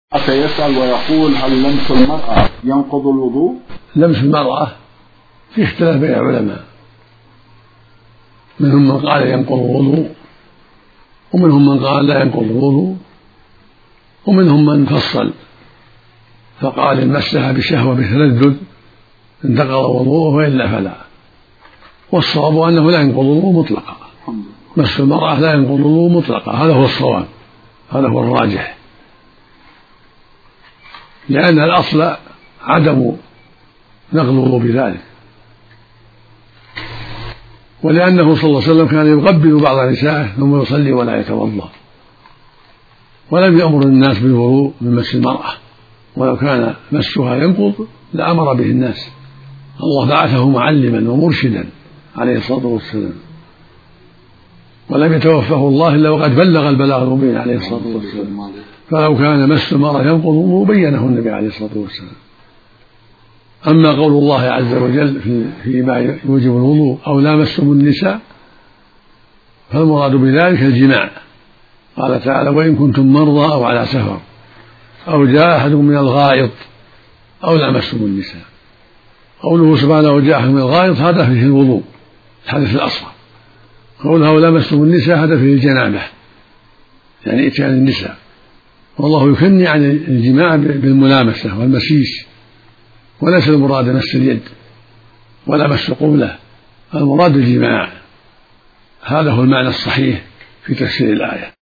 يسأل ويقول: هل لمس المرأة ينقض الوضوء؟ لمس المرأة في اختلاف بين العلماء، منهم من قال ينقض الوضوء، ومنهم من قال لا ينقض الوضوء، ومنهم من فصل فقال إن مسها بشهوة بتلذذ انتقض وضوءه وإلا فلا. والصواب أنه لا ينقض الوضوء مطلقا، مس المرأة لا ينقض الوضوء مطلقا، هذا هو الصواب، هذا هو الراجح، لأن الأصل عدم نقض الوضوء بذلك، ولأنه صلى الله عليه وسلم كان يقبل بعض نسائه ثم يصلي ولا يتوضأ، ولم يأمر الناس بالوضوء من مس المرأة، ولو كان مسها ينقض لأمر به الناس. الله بعثه معلما ومرشدا عليه الصلاة والسلام، ولم يتوفه الله إلا وقد بلغ البلاغ المبين عليه الصلاة والسلام، فلو كان مس المرأة ينقض الوضوء بينه النبي عليه الصلاة والسلام. أما قول الله عز وجل فيما يوجب الوضوء أو لامستم النساء فالمراد بذلك الجماع، قال تعالى: وإن كنتم مرضى أو على سفر أو جاء أحد من الغائط أو لامستم النساء. قوله سبحانه وجاء أحد من الغائط هذا فيه الوضوء الحدث الأصغر، قوله أو لامستم النساء هذا فيه الجنابة يعني إتيان النساء، والله يكني عن الجماع بالملامسة والمسيس، وليس المراد مس اليد ولا مس قبلة، المراد الجماع، هذا هو المعنى الصحيح في تفسير الآية.